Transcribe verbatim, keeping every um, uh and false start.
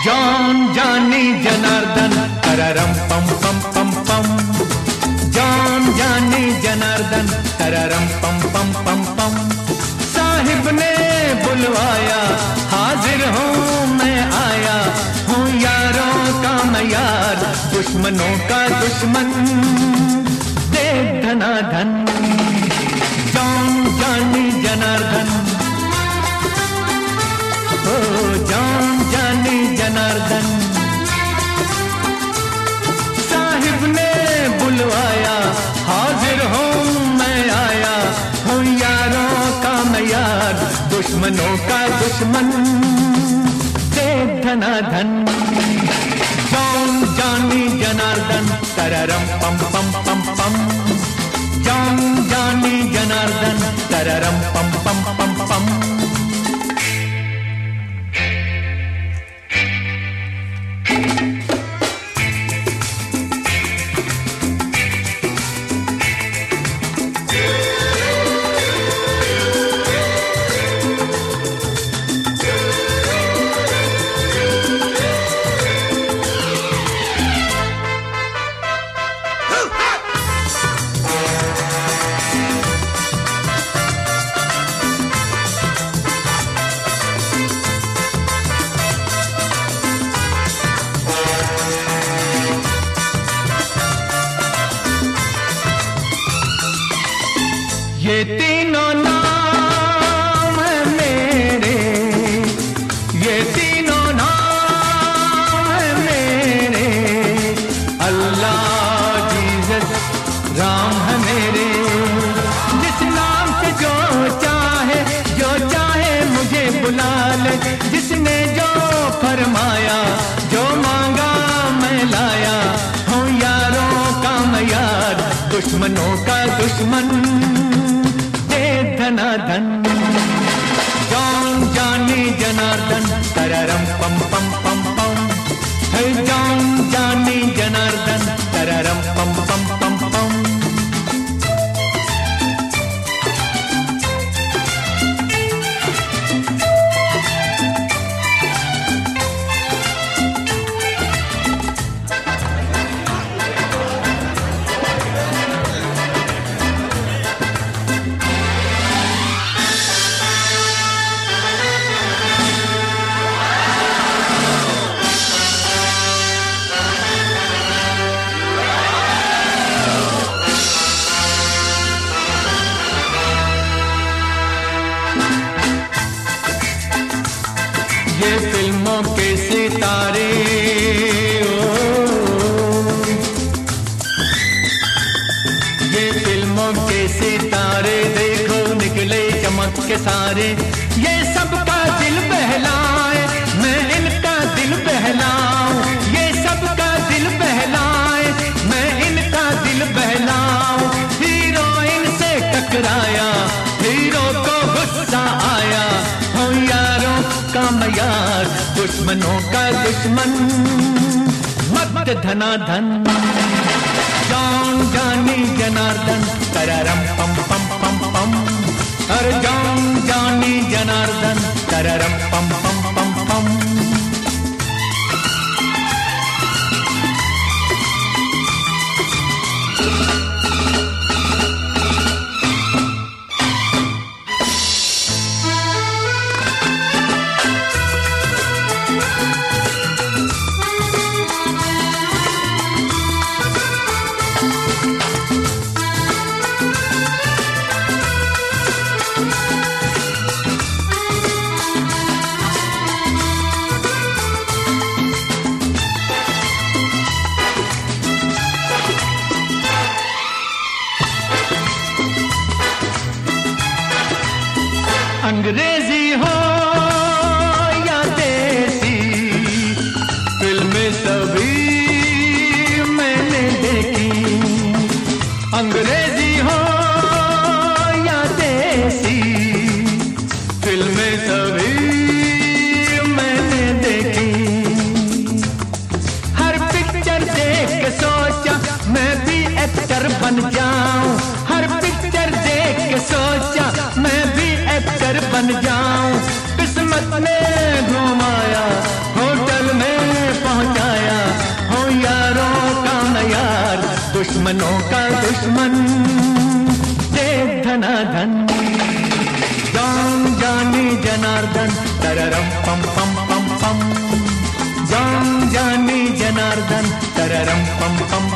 जान जानी जनार्दन तररम पम पम पम पम, जान जानी जनार्दन तररम पम पम पम पम। साहिब ने बुलवाया हाजिर हूँ मैं आया, हूँ यारों का मैं यार दुश्मनों का दुश्मन दे धनाधन। जान जानी जनार्दन, ओ जान जानी जनार्दन। साहिब ने बुलवाया हाजिर हूँ मैं आया, हूँ यारों का मैं यार दुश्मनों का दुश्मन दे धनाधन। जान जानी जनार्दन तररम पम पम पम पम, जान जानी जनार्दन तररम पम पम पम पम। ये तीनों नाम है मेरे, ये तीनों नाम है मेरे, अल्लाह जीसस राम है मेरे। जिस नाम से जो चाहे जो चाहे मुझे बुला ले, जिसने जो फरमाया जो मांगा मैं लाया, हूँ यारों का मैं यार दुश्मनों का दुश्मन धनाधन। जान जानी जनार्दन तररम पम पम पम पम, है जान जानी जनार्दन तररम पम पम पम पम। ये फिल्मों के सितारे ओ, ये फिल्मों के सितारे देखो निकले चमक के सारे। ये सबका दिल बहलाए मैं इनका दिल बहलाऊं, ये सबका दिल बहलाए मैं इनका दिल बहलाऊं। हीरोइन से टकराया हीरो को गुस्सा आया, हो यारों का मैं यार दुश्मनों का दुश्मन मत धनाधन। जान जानी जनार्दन तररम पम पम पम पम, हर जान जानी जनार्दन तररम पम पम पम पम। तररम पम पम पम पम, जान जानी जनार्दन तररम पम पम